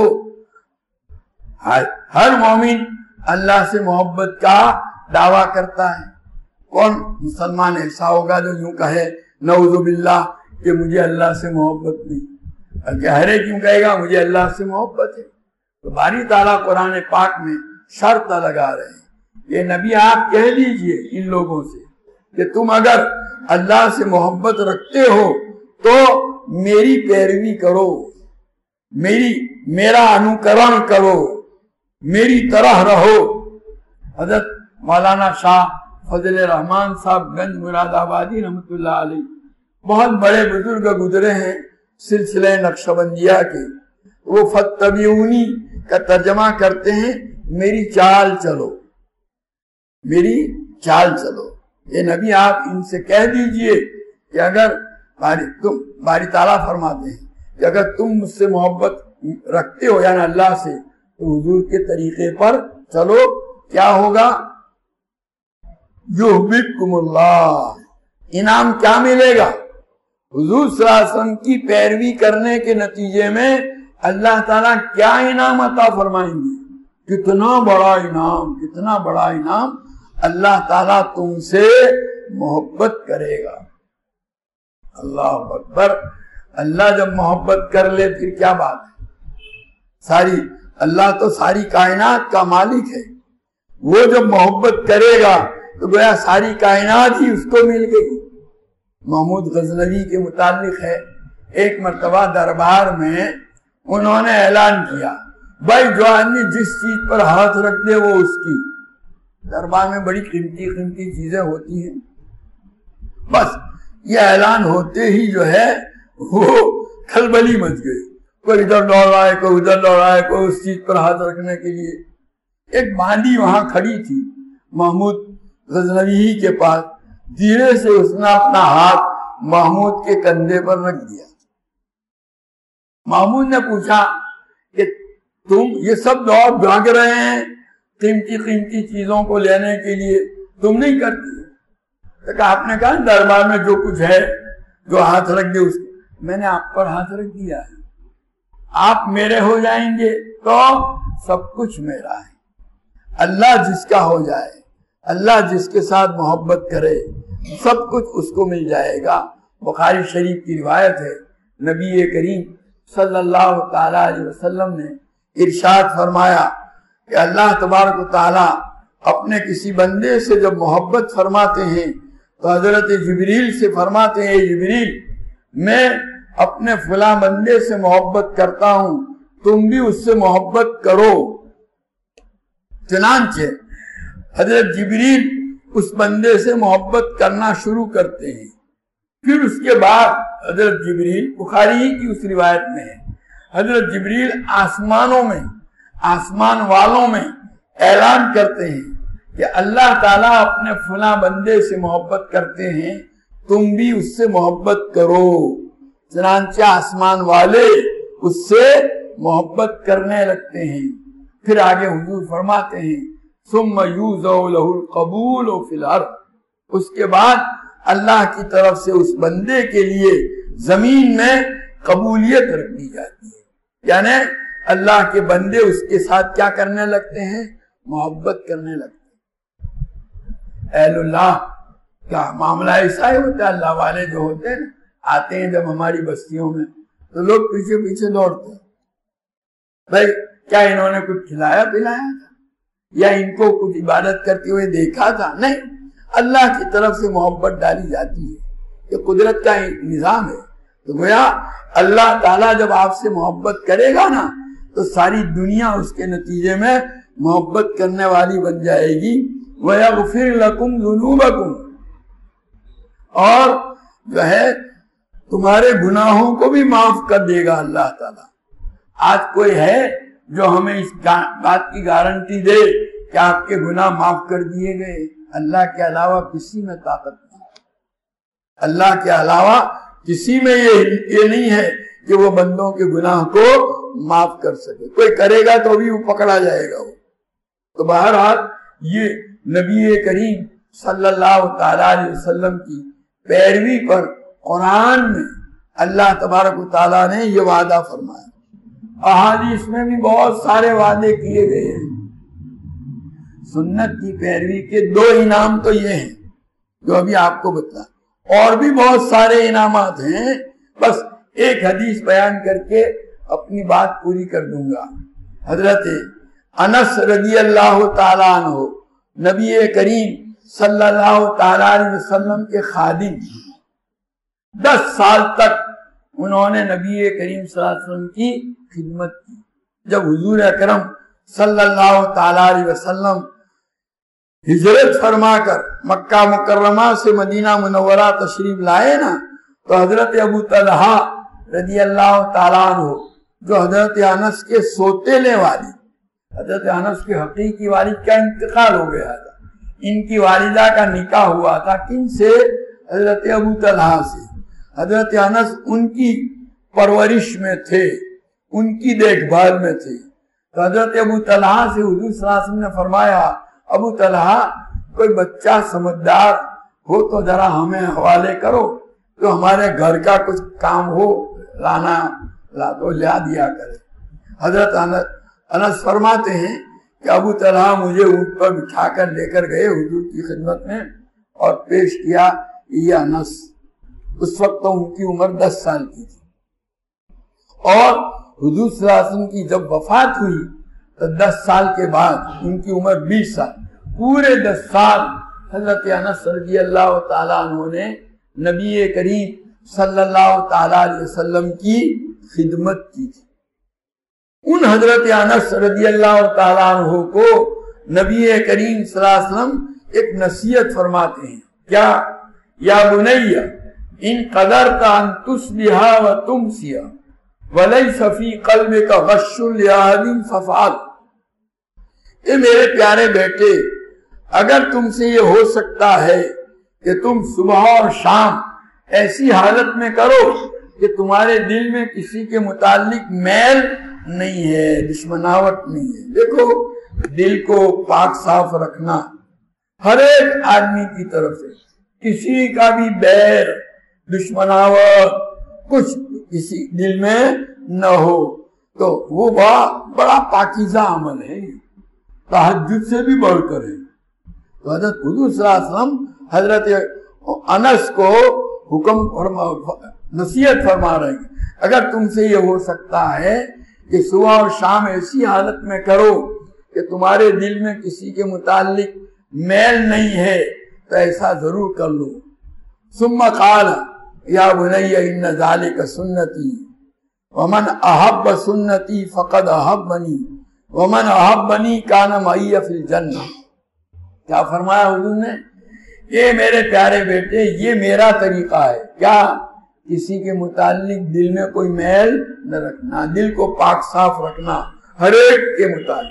ہر مومن اللہ سے محبت کا دعویٰ کرتا ہے. کون مسلمان ایسا ہوگا جو یوں کہے نعوذ باللہ کہ مجھے اللہ سے محبت نہیں؟ ہر ایک کیوں کہے گا مجھے اللہ سے محبت ہے. تو باری تعالیٰ قرآن پاک میں شرط لگا رہے ہیں کہ نبی آپ کہہ دیجئے ان لوگوں سے کہ تم اگر اللہ سے محبت رکھتے ہو تو میری پیروی کرو، میری میرا انوکرن کرو، میری طرح رہو۔ حضرت مولانا شاہ فضل رحمان صاحب گنج مراد آبادی رحمۃ اللہ علیہ بہت بڑے بزرگ گزرے ہیں سلسلہ نقشبندیہ کے، وہ فتبعونی کا ترجمہ کرتے ہیں میری چال چلو، میری چال چلو۔ اے نبی آپ ان سے کہہ دیجئے کہ اگر باری تم باری تعالیٰ فرماتے ہیں کہ اگر تم مجھ سے محبت رکھتے ہو یعنی اللہ سے تو حضور کے طریقے پر چلو، کیا ہوگا؟ یحببکم اللہ، انعام کیا ملے گا؟ حضور صلی اللہ علیہ وسلم کی پیروی کرنے کے نتیجے میں اللہ تعالیٰ کیا انعام عطا فرمائیں گے؟ کتنا بڑا انعام، کتنا بڑا انعام! اللہ تعالیٰ تم سے محبت کرے گا۔ اللہ اکبر! اللہ جب محبت کر لے پھر کیا بات ہے؟ ساری اللہ تو ساری کائنات کا مالک ہے، وہ جب محبت کرے گا تو گویا ساری کائنات ہی اس کو مل گئی۔ محمود غزنوی کے متعلق ہے، ایک مرتبہ دربار میں انہوں نے اعلان کیا بھائی جو آدمی جس چیز پر ہاتھ رکھ دے وہ اس کی۔ دربار میں بڑی قیمتی قیمتی چیزیں ہوتی ہیں، بس یہ اعلان ہوتے ہی جو ہے وہ کھلبلی مچ گئی، کوئی ادھر دوڑ رہا ہے، کوئی ادھر دوڑ رہا ہے، کوئی اس چیز پر ہاتھ رکھنے کے لیے۔ ایک باندی وہاں کھڑی تھی محمود غزنوی کے پاس، دھیرے سے اس نے اپنا ہاتھ محمود کے کندھے پر رکھ دیا۔ محمود نے پوچھا کہ تم یہ سب دوڑ بھاگ رہے ہیں قیمتی قیمتی چیزوں کو لینے کے لیے، تم نہیں کرتی؟ تو کہا آپ نے کہا دربار میں جو کچھ ہے جو ہاتھ رکھ دے اس کو، میں نے آپ پر ہاتھ رکھ دیا ہے، آپ میرے ہو جائیں گے تو سب کچھ میرا ہے۔ اللہ جس کا ہو جائے، اللہ جس کے ساتھ محبت کرے، سب کچھ اس کو مل جائے گا۔ بخاری شریف کی روایت ہے، نبی کریم صلی اللہ تعالی علیہ وسلم نے ارشاد فرمایا کہ اللہ تبارک و تعالیٰ اپنے کسی بندے سے جب محبت فرماتے ہیں تو حضرت جبریل سے فرماتے ہیں اے جبریل میں اپنے فلاں بندے سے محبت کرتا ہوں، تم بھی اس سے محبت کرو۔ چنانچہ حضرت جبریل اس بندے سے محبت کرنا شروع کرتے ہیں، پھر اس کے بعد حضرت جبریل، بخاری کی اس روایت میں ہے، حضرت جبریل آسمانوں میں، آسمان والوں میں اعلان کرتے ہیں کہ اللہ تعالیٰ اپنے فلاں بندے سے محبت کرتے ہیں، تم بھی اس سے محبت کرو۔ چنانچہ آسمان والے اس سے محبت کرنے لگتے ہیں۔ پھر آگے حضور فرماتے ہیں ثم یوزع لہ القبول فی الارض، اس کے بعد اللہ کی طرف سے اس بندے کے لیے زمین میں قبولیت رکھ دی جاتی ہے، یعنی اللہ کے بندے اس کے ساتھ کیا کرنے لگتے ہیں؟ محبت کرنے لگتے ہیں۔ اہل اللہ کا معاملہ ایسا ہی ہوتا ہے، اللہ والے جو ہوتے ہیں آتے ہیں جب ہماری بستیوں میں تو لوگ پیچھے پیچھے دوڑتے ہیں، بھائی کیا انہوں نے کچھ کھلایا پلایا تھا یا ان کو کچھ عبادت کرتے ہوئے دیکھا تھا؟ نہیں، اللہ کی طرف سے محبت ڈالی جاتی ہے، یہ قدرت کا نظام ہے۔ تو گویا اللہ تعالیٰ جب آپ سے محبت کرے گا نا تو ساری دنیا اس کے نتیجے میں محبت کرنے والی بن جائے گی۔ وَيَغْفِرْ لَكُمْ ذُنُوبَكُمْ، اور جو ہے تمہارے گناہوں کو بھی معاف کر دے گا اللہ تعالیٰ۔ آج کوئی ہے جو ہمیں اس بات کی گارنٹی دے کہ آپ کے گناہ معاف کر دیے گئے؟ اللہ کے علاوہ کسی میں طاقت نہیں، اللہ کے علاوہ کسی میں یہ نہیں ہے کہ وہ بندوں کے گناہ کو معاف کر سکے۔ کوئی کرے گا تو بھی وہ پکڑا جائے گا۔ وہ تو بہرحال یہ نبی کریم صلی اللہ تعالی علیہ وسلم کی پیروی پر قرآن میں اللہ تبارک و تعالیٰ نے یہ وعدہ فرمایا۔ احادیث میں بھی بہت سارے وعدے کیے گئے ہیں۔ سنت کی پیروی کے دو انعام تو یہ ہیں جو ابھی آپ کو بتا، اور بھی بہت سارے انعامات ہیں، بس ایک حدیث بیان کر کے اپنی بات پوری کر دوں گا۔ حضرت انس رضی اللہ تعالیٰ عنہ نبی کریم صلی اللہ تعالی علیہ وسلم کے خادم، دس سال تک انہوں نے نبی کریم صلی اللہ علیہ وسلم کی خدمت کی۔ جب حضور اکرم صلی اللہ تعالی علیہ وسلم ہجرت فرما کر مکہ مکرمہ سے مدینہ منورہ تشریف لائے نا، تو حضرت ابو طلحہ رضی اللہ تعالیٰ عنہ جو حضرت انس کے سوتیلے والد، حضرت انس کے حقیقی والد کا انتقال ہو گیا تھا، ان کی والدہ کا نکاح ہوا تھا، کن سے؟ حضرت ابو طلحہ سے۔ حضرت انس ان کی پرورش میں تھے، ان کی دیکھ بھال میں تھے، تو حضرت ابو طلحہ سے حضور صلی اللہ علیہ وسلم نے فرمایا، ابو طلحہ کوئی بچہ سمجھدار ہو تو ذرا ہمیں حوالے کرو، تو ہمارے گھر کا کچھ کام ہو لانا لا تو لا دیا کرے۔ حضرت انس فرماتے ہیں کہ ابو طلحہ مجھے اونٹ پر بٹھا کر لے کر گئے حضور کی خدمت میں اور پیش کیا یہ انس۔ اس وقت تو ان کی عمر دس سال کی تھی، اور حضور صلی اللہ علیہ وسلم کی جب وفات ہوئی تو دس سال کے بعد ان کی عمر بیس سال، پورے دس سال حضرت انس رضی اللہ تعالیٰ عنہ نے نبی کریم صلی اللہ تعالیٰ علیہ وسلم کی خدمت کی تھی۔ ان حضرت انس رضی اللہ تعالیٰ عنہ کو نبی کریم صلی اللہ علیہ وسلم ایک نصیحت فرماتے ہیں، کیا؟ یا بنیہ ان قدرت ان تصبح و تمسی ولیس فی قلبک غش لأحد فافعل۔ اے میرے پیارے بیٹے، اگر تم سے یہ ہو سکتا ہے کہ تم صبح اور شام ایسی حالت میں کرو کہ تمہارے دل میں کسی کے متعلق میل نہیں ہے، دشمناوٹ نہیں ہے۔ دیکھو، دل کو پاک صاف رکھنا ہر ایک آدمی کی طرف سے، کسی کا بھی بیر، دشمناوٹ کچھ کسی دل میں نہ ہو، تو وہ بڑا بڑا پاکیزہ عمل ہے، تہجد سے بھی بڑھ کر ہے۔ تو حضرت حضور صلی اللہ علیہ وسلم حضرت انس کو حکم فرما نصیحت فرما رہے ہیں، اگر تم سے یہ ہو سکتا ہے کہ صبح اور شام ایسی حالت میں کرو کہ تمہارے دل میں کسی کے متعلق میل نہیں ہے تو ایسا ضرور کر لو۔ ثم قال یا بنی ان ذالک سنتی ومن احب سنتی فقد احبنی ومن احبنی کان معی فی الجنہ۔ کیا فرمایا حضور نے؟ یہ میرے پیارے بیٹے، یہ میرا طریقہ ہے، کیا؟ کسی کے متعلق دل میں کوئی میل نہ رکھنا، دل کو پاک صاف رکھنا ہر ایک کے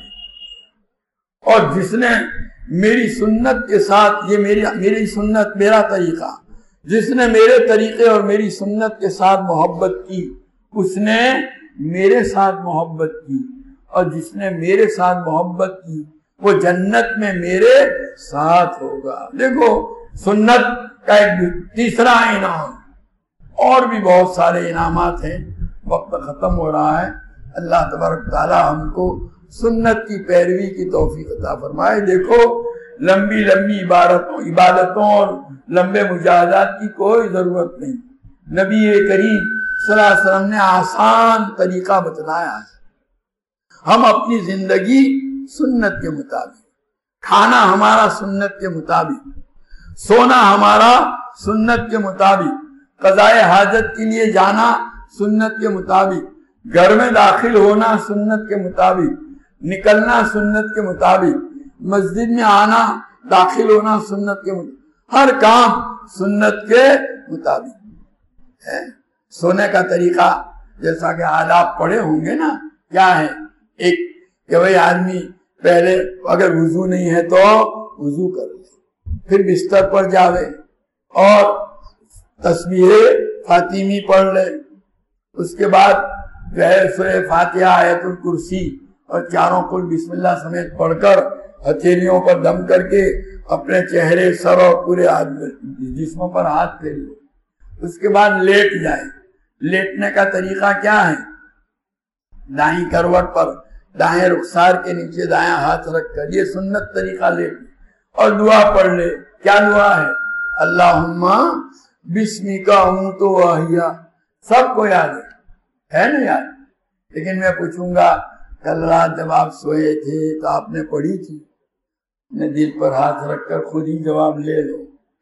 متعلق۔ اور جس نے میری سنت کے ساتھ، یہ میری میری سنت میرا طریقہ، جس نے میرے طریقے اور میری سنت کے ساتھ محبت کی اس نے میرے ساتھ محبت کی، اور جس نے میرے ساتھ محبت کی وہ جنت میں میرے ساتھ ہوگا۔ دیکھو، سنت کا ایک تیسرا انعام، اور بھی بہت سارے انعامات ہیں، وقت ختم ہو رہا ہے۔ اللہ تبارک تعالی ہم کو سنت کی پیروی کی توفیق عطا فرمائے۔ دیکھو، لمبی لمبی عبادتوں عبادتوں اور لمبے مجاہدات کی کوئی ضرورت نہیں، نبی کریم صلی اللہ علیہ وسلم نے آسان طریقہ بتلایا ہے۔ ہم اپنی زندگی سنت کے مطابق، کھانا ہمارا سنت کے مطابق، سونا ہمارا سنت کے مطابق، قضائے حاجت کے لیے جانا سنت کے مطابق، گھر میں داخل ہونا سنت کے مطابق، نکلنا سنت کے مطابق، مسجد میں آنا داخل ہونا سنت کے مطابق، ہر کام سنت کے مطابق ہے۔ سونے کا طریقہ جیسا کہ آداب پڑھے ہوں گے نا، کیا ہے؟ ایک کہ بھئی آدمی پہلے اگر وضو نہیں ہے تو وضو کر لے، پھر بستر پر جاوے اور تسبیح فاطمی پڑھ لے، اس کے بعد جو ہے سورہ فاتحہ، آیت الکرسی اور چاروں کل بسم اللہ سمیت پڑھ کر ہتھیلیوں پر دم کر کے اپنے چہرے، سر اور پورے جسموں پر ہاتھ پھیر لے، اس کے بعد لیٹ جائے۔ لیٹنے کا طریقہ کیا ہے؟ دائیں کروٹ پر دائیں رخسار کے نیچے دائیں ہاتھ رکھ کر، یہ سنت طریقہ لیٹ، اور دعا پڑھ لے۔ کیا دعا ہے؟ اللہم بسمک اموت و احیا۔ سب کو یاد ہے، ہے نا یاد؟ لیکن میں پوچھوں گا، کل رات جب آپ سوئے تھے تو آپ نے پڑھی تھی؟ نے دل پر ہاتھ رکھ کر خود ہی جواب لے لو.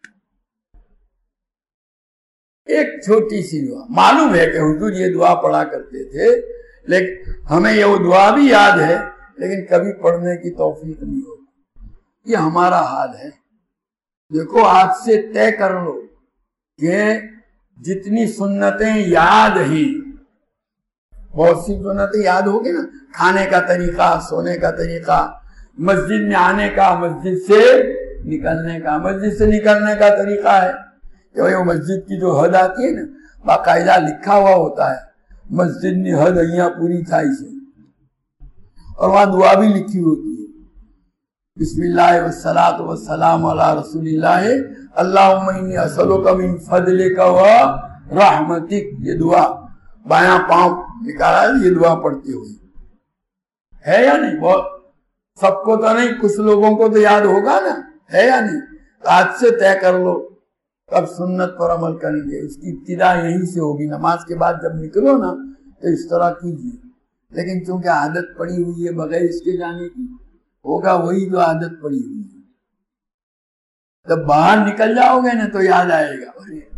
ایک چھوٹی سی دعا، معلوم ہے کہ حضور یہ دعا پڑھا کرتے تھے، لیکن ہمیں یہ وہ دعا بھی یاد ہے لیکن کبھی پڑھنے کی توفیق نہیں ہوتی. یہ ہمارا حال ہے. دیکھو آج سے طے کر لو کہ جتنی سنتیں یاد ہیں، بہت سی سنتیں یاد ہوگی نا، کھانے کا طریقہ، سونے کا طریقہ، مسجد میں آنے کا، مسجد سے نکلنے کا. مسجد سے نکلنے کا طریقہ ہے کہ وہ مسجد کی جو حد آتی ہے نا، باقاعدہ لکھا ہوا ہوتا ہے مسجد میں حد ایاں پوری تھائی سے، اور وہاں دعا بھی لکھی ہوتی ہے. بسم اللہ والصلاۃ والسلام علی رسول اللہ اللہم انی اسألک من فضلک و رحمتک. یہ دعا بایاں پاؤں نکالا ہے، یہ دعا پڑھتے ہوئے ہے یا نہیں؟ بہت سب کو تو نہیں، کچھ لوگوں کو تو یاد ہوگا نا، ہے یا نہیں؟ آج سے طے کر لو کب سنت پر عمل کریں گے. اس کی ابتدا یہیں سے ہوگی. نماز کے بعد جب نکلو نا تو اس طرح کیجیے، لیکن چونکہ عادت پڑی ہوئی ہے بغیر اس کے جانے کی، ہوگا وہی جو عادت پڑی ہوئی ہے. جب باہر نکل جاؤ گے نا تو یاد آئے گا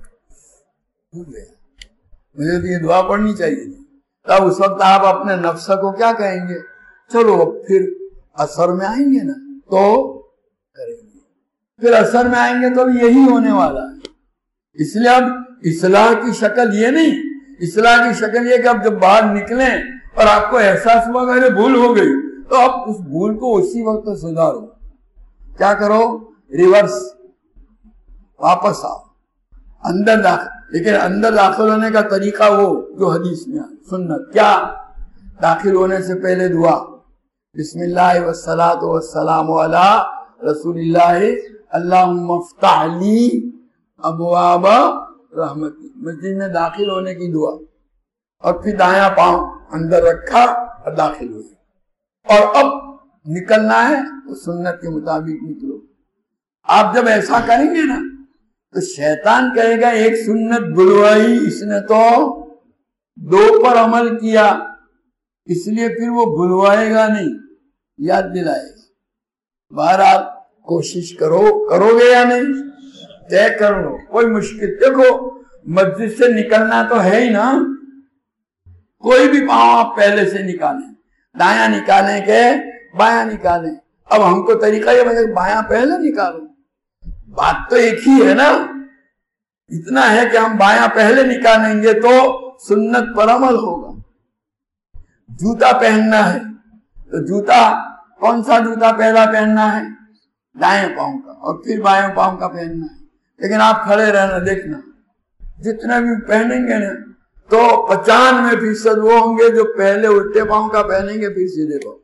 مجھے تو یہ دعا پڑھنی چاہیے تھی. تب اس وقت آپ اپنے نفس کو کیا کہیں گے؟ چلو پھر اثر میں آئیں گے نا تو کریں گے. پھر اثر میں آئیں گے تو یہی ہونے والا ہے. اس لیے اب اصلاح کی شکل یہ نہیں، اصلاح کی شکل یہ کہ اب جب باہر نکلیں اور آپ کو احساس ہوا میرے بھول ہو گئی تو اب اس بھول کو اسی وقت سدھارو. کیا کرو؟ ریورس، واپس آؤ اندر داخل. لیکن اندر داخل ہونے کا طریقہ وہ جو حدیث میں سنت. کیا؟ داخل ہونے سے پہلے دعا، بسم اللہ والصلاۃ والسلام علی رسول اللہ اللہم افتح لی ابواب رحمتی. مسجد میں داخل ہونے کی دعا، اور پھر دایاں پاؤں اندر رکھا اور داخل ہوئے. اور اب نکلنا ہے تو سنت کے مطابق نکلو. آپ جب ایسا کریں گے نا تو شیطان کہے گا ایک سنت بلوائی، اس نے تو دو پر عمل کیا، اس لیے پھر وہ بلوائے گا نہیں، یاد دلائے گا. بہرحال کوشش کرو، کرو گے یا نہیں؟ طے کر لو. کوئی مشکل، دیکھو مسجد سے نکلنا تو ہے ہی نا. کوئی بھی پاؤں آپ پہلے سے نکالیں، دایاں نکالیں کہ بایاں نکالیں. اب ہم کو طریقہ یہ بتا بایاں پہلے نکالو. بات تو ایک ہی ہے نا، اتنا ہے کہ ہم بایاں پہلے نکالیں گے تو سنت پر عمل ہوگا. جوتا پہننا ہے تو جوتا کون سا جوتا پہلا پہننا ہے؟ دائیں پاؤں کا، اور پھر بائیں پاؤں کا پہننا ہے. لیکن آپ کھڑے رہنا، دیکھنا جتنے بھی پہنیں گے نا تو پچانوے فیصد وہ ہوں گے جو پہلے الٹے پاؤں کا پہنیں گے پھر سیدھے پاؤں.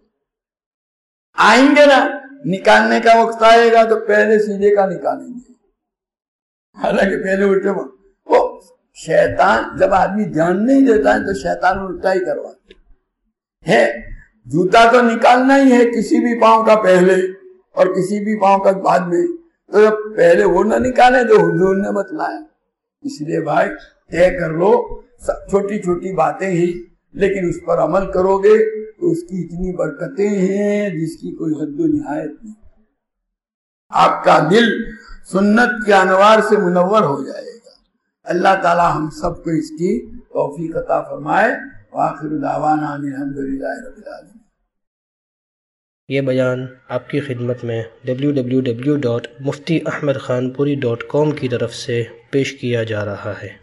آئیں گے نا نکالنے کا وقت آئے گا تو پہلے سیدھے کا نکالیں گے، حالانکہ پہلے الٹے پاؤں. وہ شیطان جب آدمی دھیان نہیں دیتا ہے تو شیطان الٹا ہی کرواتا ہے. جوتا تو نکالنا ہی ہے کسی بھی پاؤں کا پہلے اور کسی بھی پاؤں کا بعد میں. تو جب پہلے وہ نہ نکالے تو حضور نے بتلایا. اس لیے بھائی طے کر لو، چھوٹی چھوٹی باتیں ہی لیکن اس پر عمل کرو گے تو اس کی اتنی برکتیں ہیں جس کی کوئی حد و نہایت نہیں. آپ کا دل سنت کے انوار سے منور ہو جائے گا. اللہ تعالی ہم سب کو اس کی توفیق عطا فرمائے. وآخر دعوانا ان الحمدللہ رب العالمین. یہ بیان آپ کی خدمت میں W W W dot Mufti Ahmad Khanpuri dot کام کی طرف سے پیش کیا جا رہا ہے.